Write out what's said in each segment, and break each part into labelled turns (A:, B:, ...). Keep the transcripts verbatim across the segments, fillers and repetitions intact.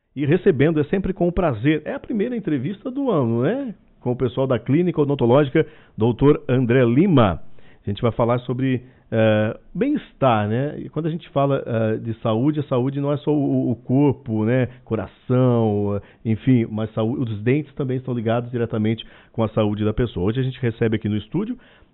A: e recebendo, é sempre com prazer. É a primeira entrevista do ano, né? Com o pessoal da Clínica Odontológica, doutor André Lima. A gente vai falar sobre uh, bem-estar, né? E quando a gente fala uh, de saúde, a saúde não é só o, o corpo, né? Coração, uh, enfim, mas saúde, os dentes também estão ligados diretamente com a saúde da pessoa. Hoje a gente recebe aqui no estúdio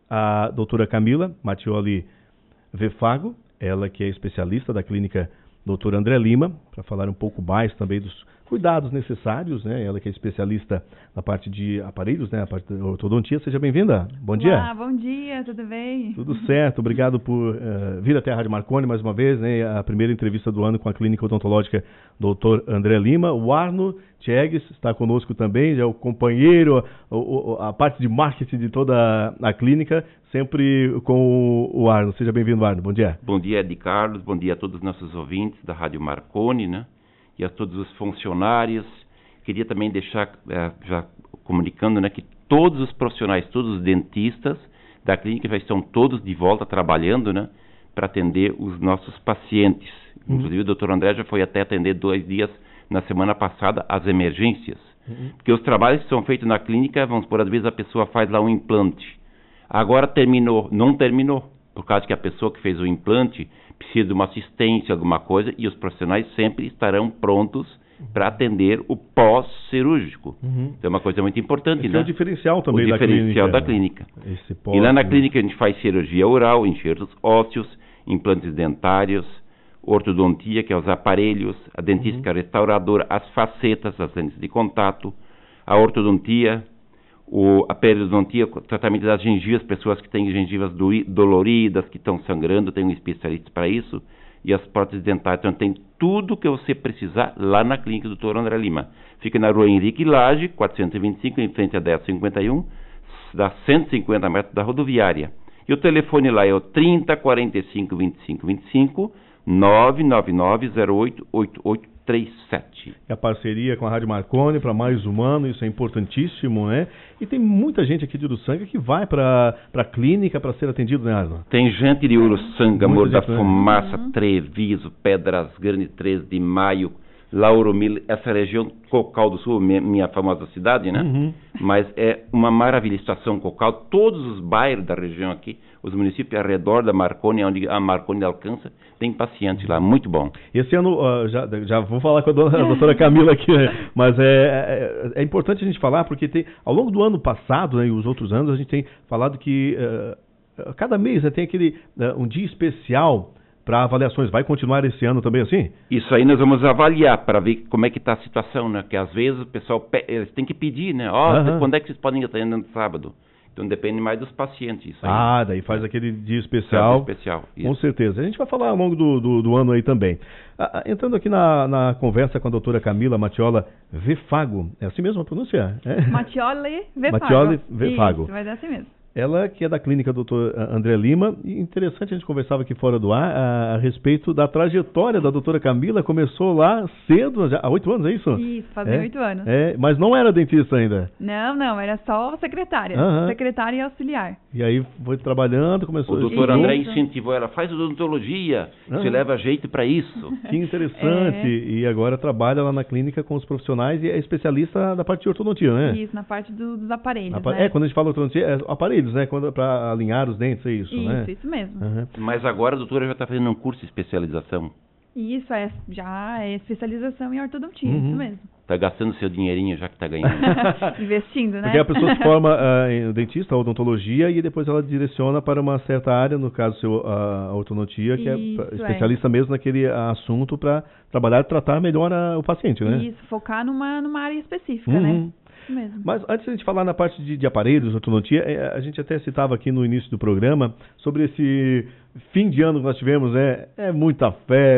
A: a doutora Camila Mattioli Vefago, ela que é especialista da Clínica doutor André Lima, para falar um pouco mais também dos cuidados necessários, né? Ela que é especialista na parte de aparelhos, né? A parte da ortodontia. Seja bem-vinda. Bom dia.
B: Olá, bom dia, tudo bem?
A: Tudo certo. Obrigado por uh, vir até a Rádio Marconi mais uma vez, né? A primeira entrevista do ano com a Clínica Odontológica doutor André Lima. O Arno Tiegues está conosco também, já é o companheiro, a, a, a parte de marketing de toda a, a clínica, sempre com o, o Arno. Seja bem-vindo, Arno. Bom dia.
C: Bom dia, Ed Carlos. Bom dia a todos os nossos ouvintes da Rádio Marconi, né? E a todos os funcionários. Queria também deixar, eh, já comunicando, né, que todos os profissionais, todos os dentistas da clínica já estão todos de volta trabalhando, né, para atender os nossos pacientes. Uhum. Inclusive o doutor André já foi até atender dois dias na semana passada as emergências. Uhum. Porque os trabalhos que são feitos na clínica, vamos por às vezes a pessoa faz lá um implante. Agora terminou, não terminou, por causa que a pessoa que fez o implante precisa de uma assistência, alguma coisa, e os profissionais sempre estarão prontos para atender o pós-cirúrgico. Uhum. Então é uma coisa muito importante,
A: Esse
C: né?
A: É o diferencial também
C: o
A: da
C: diferencial
A: clínica.
C: da clínica.
A: Esse pós,
C: e lá na
A: né?
C: clínica a gente faz cirurgia oral, enxertos ósseos, implantes dentários, ortodontia, que é os aparelhos, a dentística uhum. restauradora, as facetas, as lentes de contato, a ortodontia, o, a periodontia, o tratamento das gengivas, pessoas que têm gengivas do, doloridas, que estão sangrando, tem um especialista para isso, e as próteses dentárias. Então tem tudo que você precisar lá na clínica do doutor André Lima. Fica na rua Henrique Lage, quatrocentos e vinte e cinco, em frente a dez cinquenta e um, dá cento e cinquenta metros da rodoviária. E o telefone lá é o trinta, quarenta e cinco, vinte e cinco, vinte e cinco, nove nove nove, zero oito, oito oito três sete.
A: É a parceria com a Rádio Marconi para mais humano, isso é importantíssimo, né? E tem muita gente aqui de Uruçanga que vai para a clínica para ser atendido, né, Arno?
C: Tem gente de Uruçanga, Morro da Fumaça,
B: uhum.
C: Treviso, Pedras Grandes, três de Maio, Lauro Miller, essa região Cocal do Sul, minha, minha famosa cidade, né? Uhum. Mas é uma maravilha, estação Cocal, todos os bairros da região aqui, os municípios ao redor da Marconi, onde a Marconi alcança, tem pacientes lá, muito bom.
A: Esse ano, uh, já, já vou falar com a, dona, a doutora Camila aqui, né? Mas é, é, é importante a gente falar, porque tem, ao longo do ano passado, né, e os outros anos, a gente tem falado que uh, cada mês, né, tem aquele uh, um dia especial para avaliações. Vai continuar esse ano também assim?
C: Isso aí nós vamos avaliar para ver como é que está a situação, né? Que às vezes o pessoal eles têm que pedir, né? Ó, oh, uhum. quando é que vocês podem estar indo no sábado? Então depende mais dos pacientes. Isso aí.
A: Ah, daí faz é. aquele dia especial.
C: Dia especial. Isso.
A: Com certeza. A gente vai falar ao longo do, do, do ano aí também. Ah, entrando aqui na, na conversa com a doutora Camila Mattioli Vefago. É assim mesmo a pronúncia? É?
B: Mattioli Vefago.
A: Mattioli Vefago.
B: Isso, vai dar assim mesmo.
A: Ela que é da clínica doutor André Lima, e interessante, a gente conversava aqui fora do ar a, a respeito da trajetória da doutora Camila, começou lá cedo, já, há oito anos, é isso?
B: Isso, fazia oito
A: é,
B: anos.
A: É, mas não era dentista ainda?
B: Não, não, era só secretária,
A: uhum.
B: secretária e auxiliar.
A: E aí foi trabalhando, começou...
C: O doutor André incentivou ela, faz odontologia, uhum. você leva jeito para isso.
A: Que interessante, é. E agora trabalha lá na clínica com os profissionais e é especialista da parte de ortodontia, né?
B: Isso, na parte do, dos aparelhos,
A: Apa
B: né?
A: É, quando a gente fala ortodontia, é aparelhos, né? Para alinhar os dentes, é isso,
B: isso
A: né?
B: Isso, isso mesmo.
C: Uhum. Mas agora a doutora já está fazendo um curso de especialização.
B: Isso, é, já é especialização em ortodontia, uhum. isso mesmo.
C: Está gastando seu dinheirinho já que está ganhando.
B: Investindo, né?
A: Porque a pessoa se forma uh, em dentista, odontologia, e depois ela direciona para uma certa área, no caso seu, uh, a ortodontia, que isso, é especialista é. mesmo naquele assunto para trabalhar e tratar melhor a, o paciente, né?
B: Isso, focar numa, numa área específica,
A: uhum.
B: né? Mesmo.
A: Mas antes de a gente falar na parte de, de aparelhos, ortodontia, a gente até citava aqui no início do programa sobre esse fim de ano que nós tivemos, né? É muita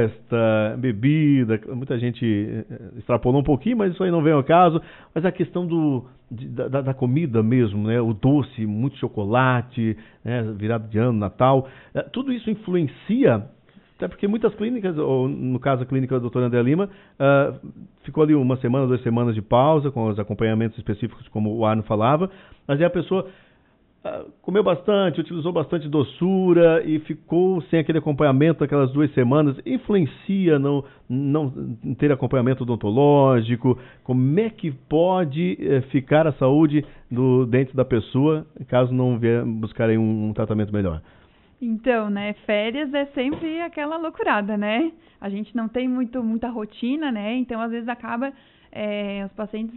A: festa, bebida, muita gente extrapolou um pouquinho, mas isso aí não vem ao caso. Mas a questão do, de, da, da comida mesmo, né? O doce, muito chocolate, né? Virado de ano, Natal, tudo isso influencia. Até porque muitas clínicas, ou no caso a clínica do doutor André Lima, uh, ficou ali uma semana, duas semanas de pausa, com os acompanhamentos específicos, como o Arno falava, mas aí a pessoa comeu bastante, utilizou bastante doçura e ficou sem aquele acompanhamento aquelas duas semanas, influencia não, não ter acompanhamento odontológico? Como é que pode eh, ficar a saúde do dente da pessoa caso não vier buscar aí um, um tratamento melhor?
B: Então, né, férias é sempre aquela loucurada, né? A gente não tem muito, muita rotina, né? Então, às vezes, acaba é, os pacientes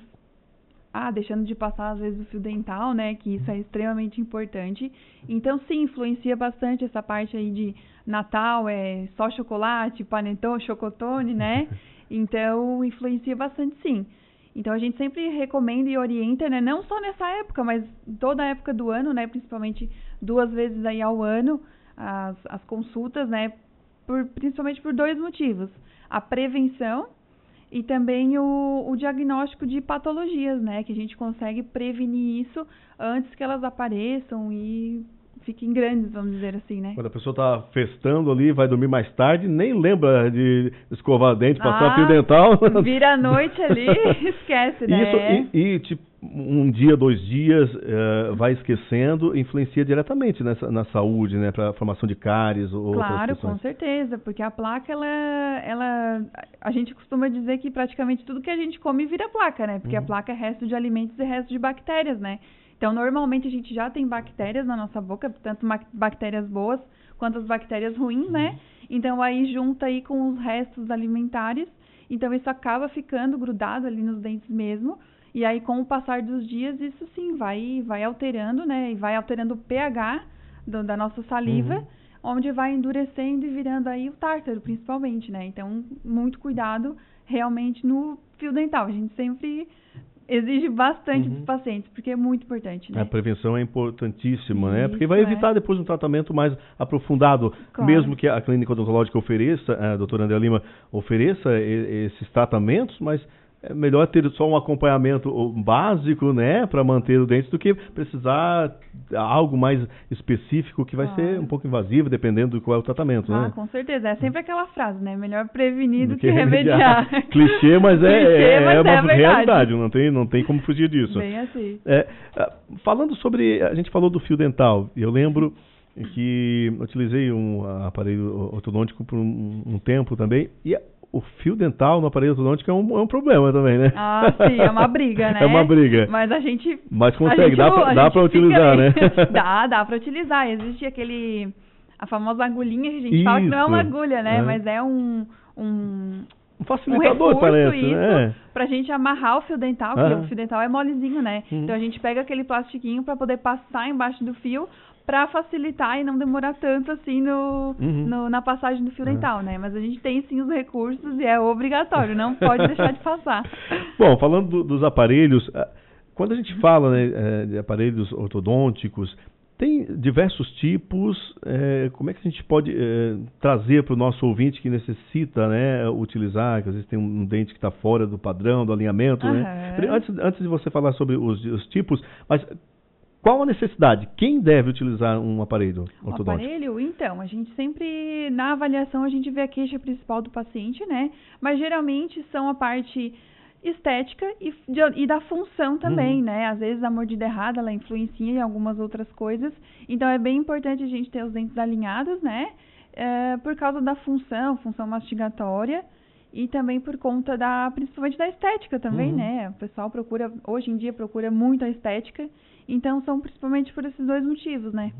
B: ah, deixando de passar, às vezes, o fio dental, né? Que isso é extremamente importante. Então, sim, influencia bastante essa parte aí de Natal, é só chocolate, panetone, chocotone, né? Então, influencia bastante, sim. Então, a gente sempre recomenda e orienta, né? Não só nessa época, mas toda a época do ano, né? Principalmente duas vezes aí ao ano, as, as consultas, né? Por, principalmente por dois motivos. A prevenção e também o, o diagnóstico de patologias, né? Que a gente consegue prevenir isso antes que elas apareçam e fiquem grandes, vamos dizer assim, né?
A: Quando a pessoa está festando ali, vai dormir mais tarde, nem lembra de escovar dente, passar
B: ah,
A: fio dental.
B: Vira a noite ali, esquece, né?
A: Isso, e, e tipo, um dia, dois dias, uh, vai esquecendo, influencia diretamente nessa, na saúde, né? Para a formação de cáries ou
B: claro,
A: outras questões.
B: Com certeza, porque a placa, ela, ela, a gente costuma dizer que praticamente tudo que a gente come vira placa, né? Porque uhum. a placa é resto de alimentos e resto de bactérias, né? Então, normalmente, a gente já tem bactérias na nossa boca, tanto bactérias boas quanto as bactérias ruins, né? Então, aí junta aí com os restos alimentares. Então, isso acaba ficando grudado ali nos dentes mesmo. E aí, com o passar dos dias, isso sim vai, vai alterando, né? E vai alterando o pH do, da nossa saliva, uhum. onde vai endurecendo e virando aí o tártaro, principalmente, né? Então, muito cuidado realmente no fio dental. A gente sempre exige bastante uhum. dos pacientes, porque é muito importante, né?
A: A prevenção é importantíssima,
B: Isso,
A: né? Porque vai evitar
B: é.
A: depois um tratamento mais aprofundado,
B: claro.
A: Mesmo que a clínica odontológica ofereça, a doutora André Lima ofereça esses tratamentos, mas é melhor ter só um acompanhamento básico, né, para manter o dente, do que precisar algo mais específico que vai claro. ser um pouco invasivo, dependendo do qual é o tratamento,
B: ah,
A: né?
B: Com certeza. É sempre aquela frase, né? Melhor prevenir do, do que,
A: que
B: remediar.
A: remediar. Clichê, mas é,
B: Clichê,
A: é,
B: mas
A: é uma
B: é
A: realidade, não tem, não tem como fugir disso.
B: Bem assim.
A: É, falando sobre, a gente falou do fio dental, eu lembro que eu utilizei um aparelho ortodôntico por um, um tempo também, e o fio dental no aparelho ortodôntico é um, é um problema também, né?
B: Ah, sim, é uma briga, né?
A: É uma briga.
B: Mas a gente...
A: Mas consegue,
B: gente,
A: dá pra, dá pra utilizar,
B: ali.
A: né?
B: Dá, dá pra utilizar. Existe aquele... A famosa agulhinha que a gente
A: Isso.
B: fala que não é uma agulha, né?
A: É.
B: Mas é um... um
A: Um facilitador,
B: um
A: parece,
B: isso,
A: né?
B: Pra gente amarrar o fio dental,
A: ah.
B: que o fio dental é molezinho, né?
A: Hum.
B: Então a gente pega aquele plastiquinho pra poder passar embaixo do fio, para facilitar e não demorar tanto assim no, uhum. no, na passagem do fio uhum. dental, né? Mas a gente tem sim os recursos e é obrigatório, não pode deixar de passar.
A: Bom, falando do, dos aparelhos, quando a gente fala, né, de aparelhos ortodônticos, tem diversos tipos. É, como é que a gente pode é, trazer para o nosso ouvinte que necessita, né, utilizar, que às vezes tem um dente que está fora do padrão, do alinhamento, uhum. né? Antes, antes de você falar sobre os, os tipos, mas qual a necessidade? Quem deve utilizar um aparelho ortodôntico?
B: O aparelho, então, a gente sempre, na avaliação, a gente vê a queixa principal do paciente, né? Mas geralmente são a parte estética e, de, e da função também, uhum. né? Às vezes a mordida errada, ela influencia em algumas outras coisas. Então, é bem importante a gente ter os dentes alinhados, né? É, por causa da função, função mastigatória. E também por conta da, principalmente da estética também, uhum. né? O pessoal procura, hoje em dia procura muito a estética, então são principalmente por esses dois motivos, né?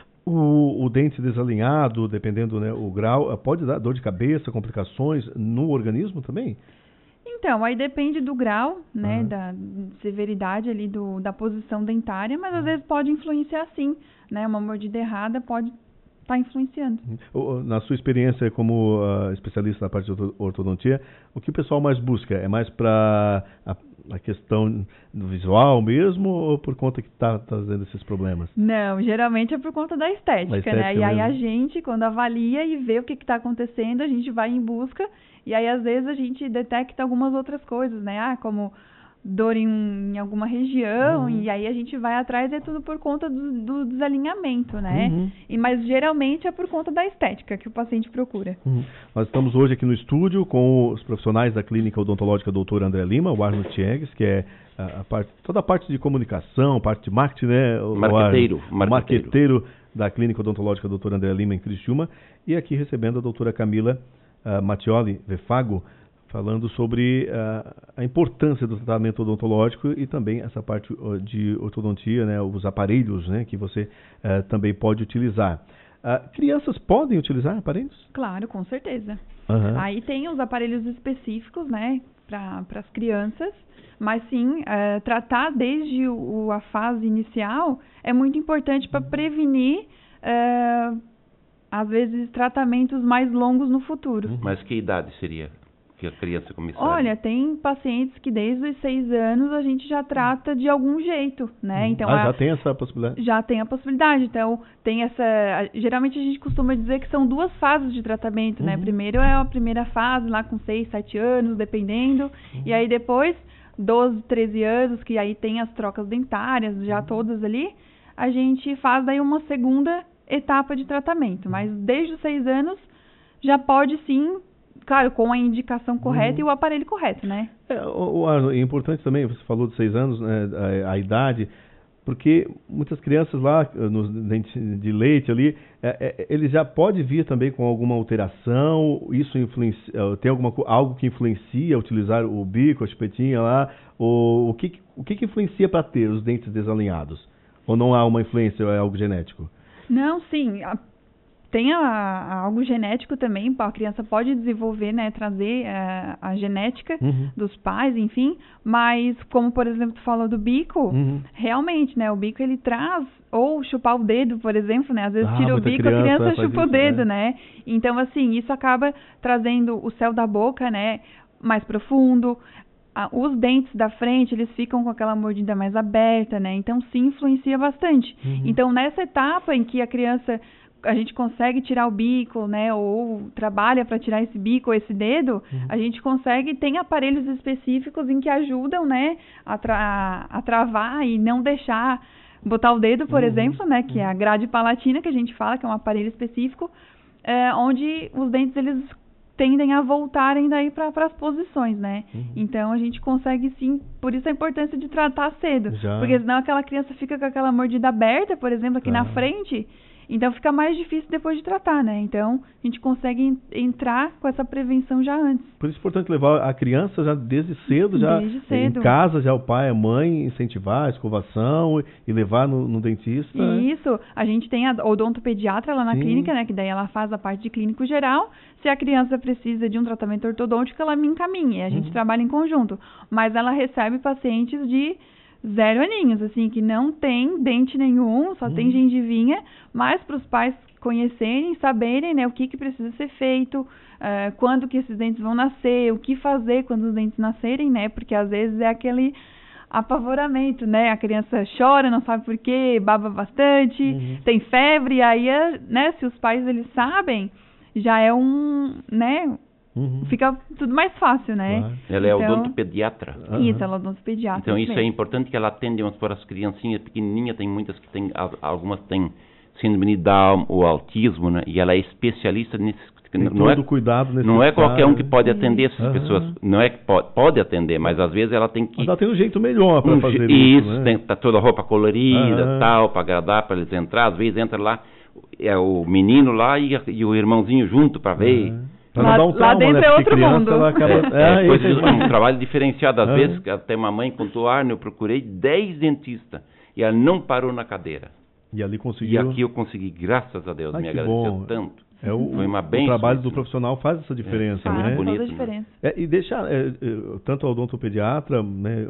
A: O, o dente desalinhado, dependendo, né, o grau, pode dar dor de cabeça, complicações no organismo também?
B: Então, aí depende do grau, né,
A: uhum.
B: da severidade ali do, da posição dentária, mas às vezes pode influenciar sim, né? Uma mordida errada pode está influenciando.
A: Na sua experiência como uh, especialista na parte de ortodontia, o que o pessoal mais busca? É mais para a, a questão do visual mesmo ou por conta que está trazendo esses problemas?
B: Não, geralmente é por conta da estética, da estética né? E aí a gente, quando avalia e vê o que está acontecendo, a gente vai em busca e aí às vezes a gente detecta algumas outras coisas, né? Ah, como dor em, em alguma região,
A: Uhum.
B: e aí a gente vai atrás, é tudo por conta do, do desalinhamento, né?
A: Uhum.
B: E, mas geralmente é por conta da estética que o paciente procura.
A: Uhum. Nós estamos hoje aqui no estúdio com os profissionais da Clínica Odontológica doutor André Lima, o Arno Tiegues, que é a, a parte, toda a parte de comunicação, parte de marketing, né? O,
C: marqueteiro,
A: o
C: marqueteiro.
A: marqueteiro da Clínica Odontológica doutor André Lima em Criciúma, e aqui recebendo a doutora Camila uh, Mattioli Vefago, falando sobre uh, a importância do tratamento odontológico e também essa parte uh, de ortodontia, né, os aparelhos, né, que você uh, também pode utilizar. Uh, crianças podem utilizar aparelhos?
B: Claro, com certeza.
A: Uhum.
B: Aí tem os aparelhos específicos, né, para as crianças, mas sim, uh, tratar desde o, a fase inicial é muito importante para prevenir, uh, às vezes, tratamentos mais longos no futuro.
A: Uhum.
C: Mas que idade seria que a criança começar?
B: Olha, tem pacientes que desde os seis anos a gente já trata de algum jeito, né? Então,
A: ah,
B: a,
A: já tem essa possibilidade?
B: Já tem a possibilidade. Então, tem essa... A, geralmente a gente costuma dizer que são duas fases de tratamento,
A: uhum.
B: né? Primeiro é a primeira fase, lá com seis, sete anos, dependendo. Uhum. E aí depois, doze, treze anos, que aí tem as trocas dentárias, já uhum. todas ali, a gente faz daí uma segunda etapa de tratamento. Mas desde os seis anos, já pode sim... Claro, com a indicação correta uhum. e o aparelho correto, né?
A: É, o, o, é importante também, você falou de seis anos, né, a, a idade, porque muitas crianças lá, nos dentes de leite ali, é, é, ele já pode vir também com alguma alteração, isso influencia, tem alguma, algo que influencia utilizar o bico, a chupetinha lá, ou, o, que, o que, que influencia para ter os dentes desalinhados? Ou não há uma influência, ou é algo genético?
B: Não, sim, a... Tem a, a algo genético também, a criança pode desenvolver, né, trazer a, a genética uhum. dos pais, enfim, mas como, por exemplo, tu falou do bico, uhum. realmente, né, o bico ele traz, ou chupar o dedo, por exemplo, né, às vezes ah, tira o bico, criança, a criança chupa isso, o dedo, né? né, então assim, isso acaba trazendo o céu da boca, né, mais profundo, a, os dentes da frente, eles ficam com aquela mordida mais aberta, né, então sim, influencia bastante. Uhum. Então, nessa etapa em que a criança... a gente consegue tirar o bico, né, ou trabalha para tirar esse bico ou esse dedo, uhum. a gente consegue, tem aparelhos específicos em que ajudam, né, a, tra a travar e não deixar, botar o dedo, por uhum. exemplo, né, que é a grade palatina, que a gente fala, que é um aparelho específico, é, onde os dentes, eles tendem a voltarem daí para as posições, né, uhum. então a gente consegue sim, por isso a importância de tratar cedo, Já. porque senão aquela criança fica com aquela mordida aberta, por exemplo, aqui ah. na frente... Então, fica mais difícil depois de tratar, né? Então, a gente consegue entrar com essa prevenção já antes.
A: Por isso é importante levar a criança já desde cedo, já
B: desde cedo.
A: Em casa, já o pai, a mãe, incentivar a escovação e levar no, no dentista.
B: Isso. Né? A gente tem a odontopediatra lá na Sim. clínica, né? Que daí ela faz a parte de clínico geral. Se a criança precisa de um tratamento ortodôntico, ela me encaminha. A gente uhum. trabalha em conjunto. Mas ela recebe pacientes de... zero aninhos, assim, que não tem dente nenhum, só hum. tem gengivinha, mas para os pais conhecerem, saberem, né, o que, que precisa ser feito, uh, quando que esses dentes vão nascer, o que fazer quando os dentes nascerem, né, porque às vezes é aquele apavoramento, né, a criança chora, não sabe por quê, baba bastante, uhum. tem febre, aí, né, se os pais, eles sabem, já é um, né... Uhum. Fica tudo mais fácil, né?
C: Claro. Ela é então, odontopediatra.
B: Uhum. Isso, ela é odontopediatra.
C: Então isso
B: mesmo.
C: é importante que ela atende umas para as criancinhas pequenininhas, tem muitas que têm, algumas têm síndrome de Down ou autismo, né? E ela é especialista nisso.
A: Tem
C: não
A: todo
C: é,
A: cuidado nesse
C: não é qualquer um que pode atender essas
A: uhum.
C: pessoas. Não é que pode, pode atender, mas às vezes ela tem que...
A: Mas ela tem um jeito melhor para
C: um,
A: fazer
C: isso.
A: Isso, né?
C: Tem tá toda a roupa colorida,
A: uhum.
C: tal, para agradar, para eles entrar. Às vezes entra lá, é o menino lá e, e o irmãozinho junto para ver...
A: Uhum.
B: Lá, um trauma, lá dentro né? é outro
A: criança,
B: mundo.
A: Acaba...
C: É, é,
A: é,
C: coisa de, um trabalho diferenciado. Às
A: é.
C: vezes, até uma mãe contou, Arno, eu procurei dez dentistas e ela não parou na cadeira.
A: E ali conseguiu.
C: E aqui eu consegui, graças a Deus,
A: Ai,
C: me agradeceu
A: bom.
C: tanto.
A: É o,
C: Foi uma
A: o
C: benção,
A: trabalho do
C: isso.
A: profissional faz essa diferença,
C: é,
A: né?
C: Faz bonito,
B: toda a diferença.
A: É, e deixar, é, é, tanto a odontopediatra, né,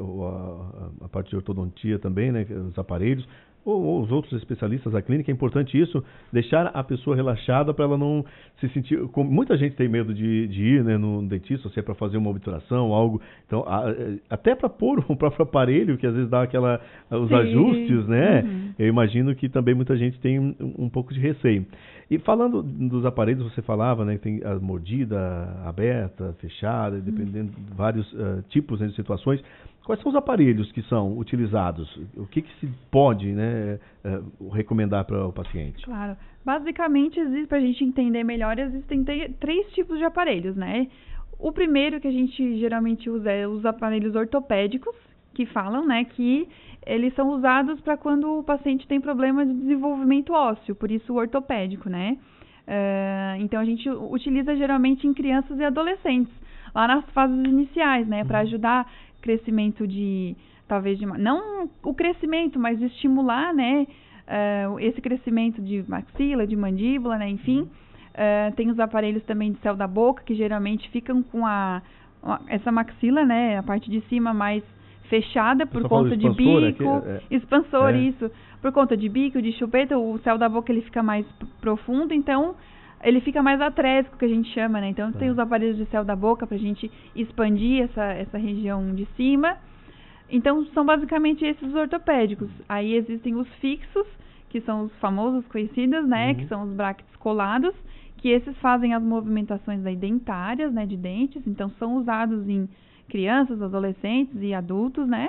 A: a, a parte de ortodontia também, né, os aparelhos, ou, ou os outros especialistas da clínica, é importante isso, deixar a pessoa relaxada para ela não se sentir... Como muita gente tem medo de, de ir, né, no dentista, se é para fazer uma obturação, algo... Então, a, até para pôr o próprio aparelho, que às vezes dá aquela, os Sim. ajustes, né? Uhum. Eu imagino que também muita gente tem um, um pouco de receio. E falando do dos aparelhos você falava, né? Tem a mordida aberta, fechada, dependendo de vários uh, tipos, né, de situações. Quais são os aparelhos que são utilizados? O que, que se pode, né, uh, recomendar para o paciente?
B: Claro. Basicamente, para a gente entender melhor, existem três tipos de aparelhos, né? O primeiro que a gente geralmente usa é os aparelhos ortopédicos, que falam, né, que eles são usados para quando o paciente tem problema de desenvolvimento ósseo, por isso o ortopédico, né? Uh, então a gente utiliza geralmente em crianças e adolescentes, lá nas fases iniciais, né, para ajudar crescimento de, talvez de, não o crescimento, mas estimular, né, uh, esse crescimento de maxila, de mandíbula, né, enfim. Uh, tem os aparelhos também de céu da boca, que geralmente ficam com a, a essa maxila, né, a parte de cima mais fechada por conta de bico, é, é, expansor, é. isso, por conta de bico, de chupeta, o céu da boca ele fica mais profundo, então ele fica mais atrésico, que a gente chama, né? Então é. tem os aparelhos de céu da boca pra gente expandir essa, essa região de cima. Então são basicamente esses os ortopédicos. Aí existem os fixos, que são os famosos conhecidos, né? Uhum. Que são os brackets colados, que esses fazem as movimentações daí dentárias, né? De dentes, então são usados em crianças, adolescentes e adultos, né?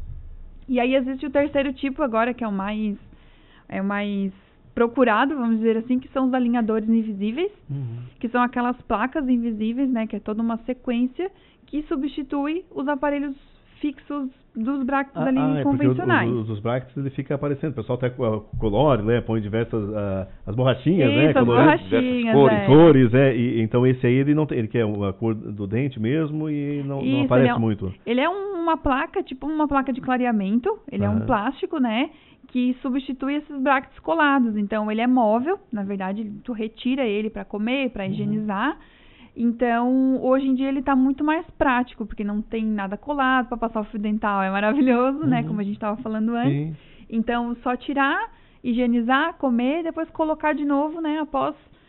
B: E aí existe o terceiro tipo agora, que é o mais, é o mais procurado, vamos dizer assim, que são os alinhadores invisíveis, uhum. que são aquelas placas invisíveis, né? Que é toda uma sequência que substitui os aparelhos fixos dos brackets
A: ah,
B: ali
A: ah,
B: convencionais.
A: É os, os, os brackets ele fica aparecendo, o pessoal até colore, né? Põe diversas uh, as borrachinhas,
B: Isso,
A: né?
B: As borrachinhas,
A: cores,
B: é.
A: cores, é. E, então esse aí ele não tem, ele quer a cor do dente mesmo e não, Isso, não aparece
B: ele é,
A: muito.
B: Ele é um, uma placa, tipo uma placa de clareamento, ele uhum. é um plástico, né? Que substitui esses brackets colados. Então ele é móvel, na verdade, tu retira ele para comer, para higienizar. Uhum. Então, hoje em dia ele está muito mais prático, porque não tem nada colado para passar o fio dental, é maravilhoso, uhum. né, como a gente estava falando antes. Sim. Então, só tirar, higienizar, comer e depois colocar de novo, né, após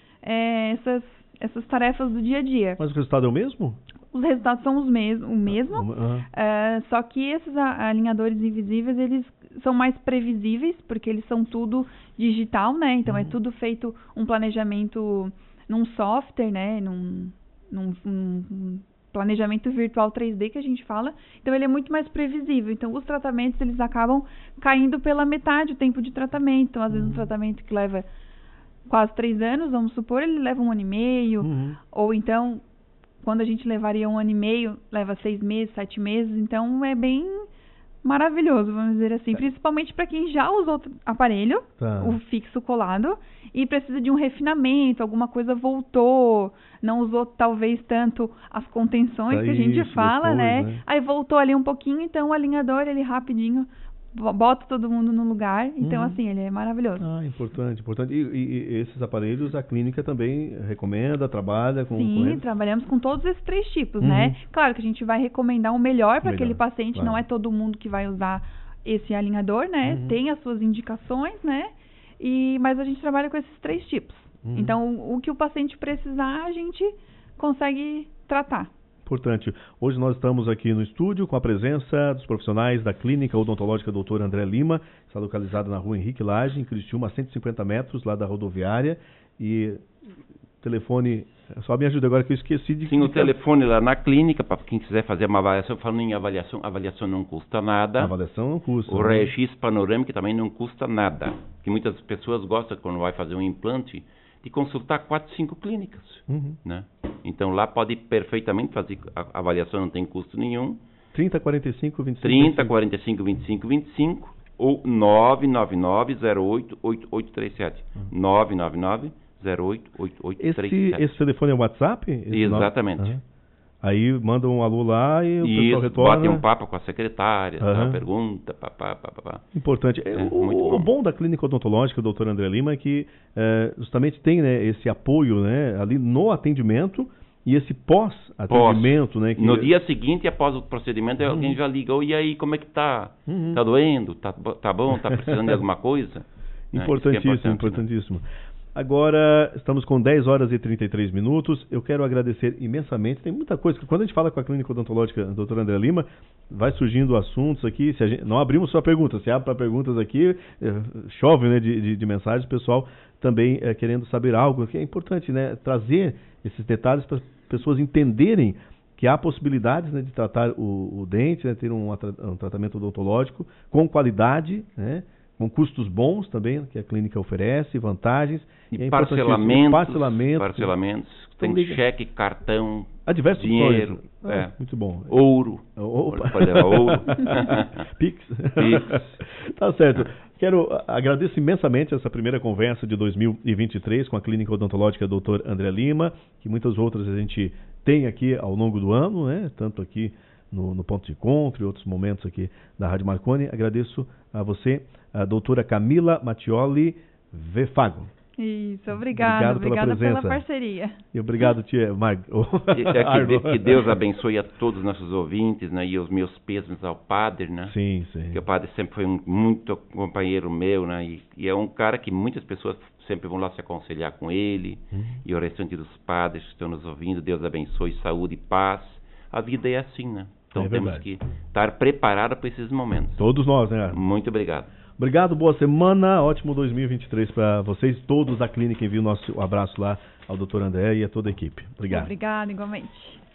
B: é, essas, essas tarefas do dia a dia.
A: Mas o resultado é o mesmo?
B: Os resultados são os mes o mesmo, uhum. é, só que esses alinhadores invisíveis, eles são mais previsíveis, porque eles são tudo digital, né, então uhum. é tudo feito um planejamento num software, né, num, num, num planejamento virtual três D que a gente fala, então ele é muito mais previsível, então os tratamentos eles acabam caindo pela metade o tempo de tratamento, então às vezes um tratamento que leva quase três anos, vamos supor, ele leva um ano e meio, uhum. ou então, quando a gente levaria um ano e meio, leva seis meses, sete meses, então é bem maravilhoso, vamos dizer assim, é. principalmente para quem já usou o aparelho, tá. o fixo colado, e precisa de um refinamento, alguma coisa voltou, não usou talvez tanto as contenções tá que a gente isso, fala, depois, né? né? Aí voltou ali um pouquinho, então o alinhador, ele rapidinho bota todo mundo no lugar, então uhum. assim, ele é maravilhoso.
A: Ah, importante, importante. E, e, e esses aparelhos a clínica também recomenda, trabalha com,
B: Sim,
A: com eles?
B: trabalhamos com todos esses três tipos,
A: uhum.
B: né? Claro que a gente vai recomendar o melhor para aquele paciente,
A: claro.
B: não é todo mundo que vai usar esse alinhador, né? Uhum. Tem as suas indicações, né? E, mas a gente trabalha com esses três tipos. Uhum. Então, o, o que o paciente precisar, a gente consegue tratar.
A: Importante. Hoje nós estamos aqui no estúdio com a presença dos profissionais da Clínica Odontológica doutor André Lima, está localizada na rua Henrique Lage, em Criciúma, a cento e cinquenta metros, lá da rodoviária. E telefone, só me ajuda agora que eu esqueci de...
C: Sim, o telefone lá na clínica, para quem quiser fazer uma avaliação, falando em avaliação, avaliação não custa nada.
A: A avaliação não custa.
C: O
A: né?
C: raio-x panorâmico também não custa nada, que muitas pessoas gostam, quando vai fazer um implante, de consultar quatro, cinco clínicas,
A: uhum.
C: né? Então lá pode perfeitamente fazer a avaliação, não tem custo nenhum.
A: trinta, quarenta e cinco, vinte e cinco.
C: trinta, quarenta e cinco, vinte e cinco, vinte e cinco ou nove nove nove, zero oito, oito oito três sete. Uhum. nove nove nove, zero oito, oito oito três sete.
A: Esse, esse telefone é o WhatsApp? Esse
C: Exatamente.
A: Uhum. Aí manda um alô lá e o
C: Isso,
A: pessoal retorna.
C: bate um papo com a secretária,
A: uhum.
C: tá, pergunta, papá, papá.
A: Importante.
C: É,
A: o, bom. o bom da Clínica Odontológica, doutor André Lima, é que é, justamente tem, né, esse apoio, né, ali no atendimento e esse pós-atendimento. Pós. Né, que...
C: No dia seguinte, após o procedimento, uhum. alguém já liga, e aí, como é que tá? Uhum. Tá doendo? Tá, tá bom? Tá precisando de alguma coisa?
A: Importantíssimo,
C: é importante,
A: importantíssimo.
C: Né?
A: Agora, estamos com dez horas e trinta e três minutos. Eu quero agradecer imensamente. Tem muita coisa que quando a gente fala com a Clínica Odontológica doutor André Lima, vai surgindo assuntos aqui. Se a gente, não abrimos só perguntas, se abre para perguntas aqui, chove, né, de, de, de mensagens, o pessoal também é, querendo saber algo que é importante, né? Trazer esses detalhes para as pessoas entenderem que há possibilidades, né, de tratar o, o dente, né, ter um, um tratamento odontológico com qualidade, né? Com custos bons também, que a clínica oferece, vantagens.
C: E,
A: é
C: parcelamentos,
A: parcelamentos.
C: Parcelamentos. Tem
A: liga.
C: cheque, cartão,
A: há diversas
C: dinheiro.
A: Ah,
C: é.
A: Muito bom.
C: Ouro.
A: Opa.
C: Pode levar ouro.
A: Pix.
C: Pix.
A: Tá certo. Quero agradecer imensamente essa primeira conversa de dois mil e vinte e três com a Clínica Odontológica doutor André Lima, que muitas outras a gente tem aqui ao longo do ano, né? Tanto aqui no, no Ponto de Encontro e outros momentos aqui da Rádio Marconi. Agradeço a você, a doutora Camila Mattioli Vefago.
B: Isso, obrigado, obrigada pela, pela parceria.
A: E obrigado, tia Mar...
C: que, que Deus abençoe a todos os nossos ouvintes, né, e os meus pêsames ao padre, né?
A: Sim, sim.
C: Porque o padre sempre foi um muito companheiro meu, né? E, e é um cara que muitas pessoas sempre vão lá se aconselhar com ele, hum. e o restante dos padres que estão nos ouvindo, Deus abençoe, saúde e paz. A vida é assim, né? Então é temos que estar preparados para esses momentos.
A: Todos nós, né?
C: Muito obrigado.
A: Obrigado, boa semana, ótimo dois mil e vinte e três para vocês todos da clínica. Envio o nosso abraço lá ao doutor André e a toda a equipe. Obrigado.
B: Obrigado, igualmente.